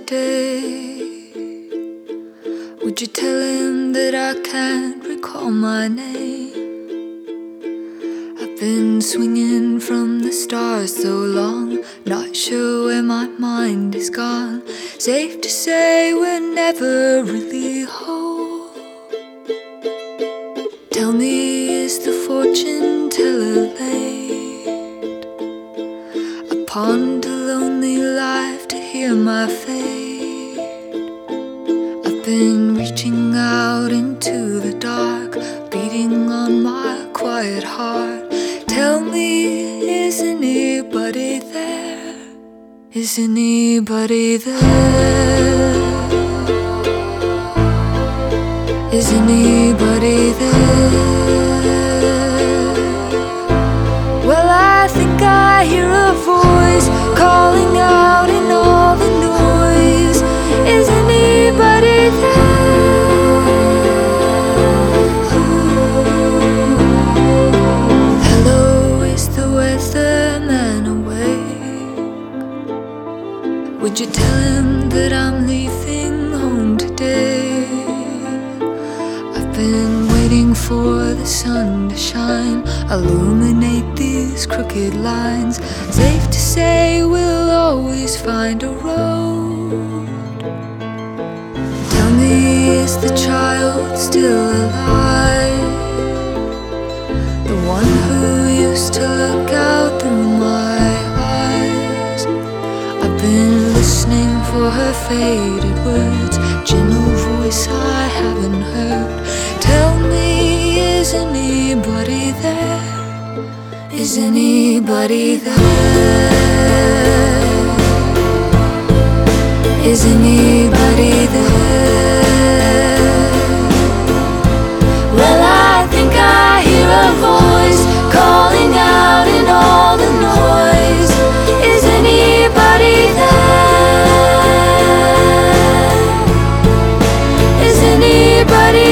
today? Would you tell him that I can't recall my name? I've been swinging from the stars so long, not sure where my mind is gone. Safe to say we're never really whole. Tell me, is the fortune teller late? I ponder lonely life to hear my fate. I've been reaching out into the dark, beating on my quiet heart. Tell me, is anybody there? Is anybody there? Is anybody there? Well, I think I hear a voice calling out in all the noise. Is anybody there? Hello, is the weatherman awake? Would you tell him that I'm leaving home today? I've been waiting for the sun to shine, illuminate these crooked lines. Safe to say we'll always find a road. Tell me, is the child still alive? The one who used to look out through my eyes. I've been listening for her faded words, gentle voice I haven't heard. Tell me, is anybody there? Is anybody there? Is anybody there? Well, I think I hear a voice calling out in all the noise. Is anybody there? Is anybody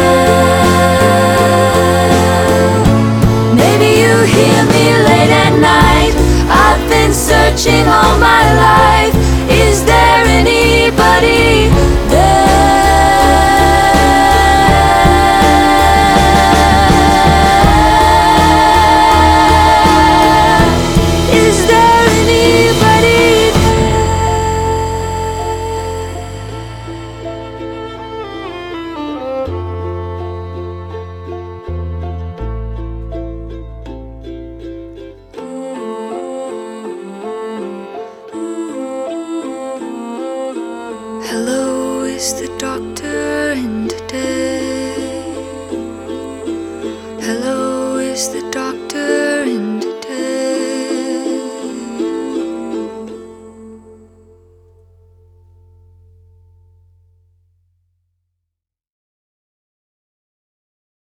there? Maybe you hear me late at night. I've been searching all my life. Is there anybody there? Is there anybody Hello, is the doctor in today?